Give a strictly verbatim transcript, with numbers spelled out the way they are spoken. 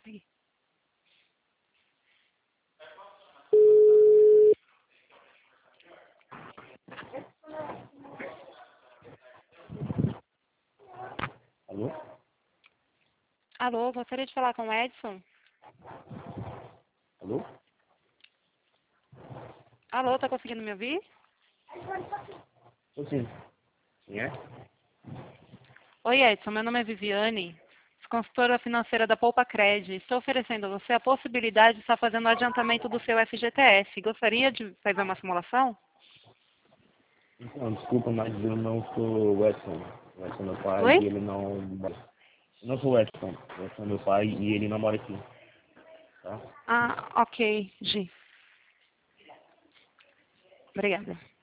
Aí. Alô? Alô, gostaria de falar com o Edson? Alô? Alô, tá conseguindo me ouvir? Tô sim. Quem é? Oi, Edson, meu nome é Viviane, sou consultora financeira da Poupa Cred. Estou oferecendo a você a possibilidade de estar fazendo o adiantamento do seu F G T S. Gostaria de fazer uma simulação? Então, desculpa, mas eu não sou o Edson. O Edson é meu pai Oi? e ele não... Eu não sou o Edson. O Edson é meu pai e ele não mora aqui. Tá? Ah, ok, Gi. Obrigada.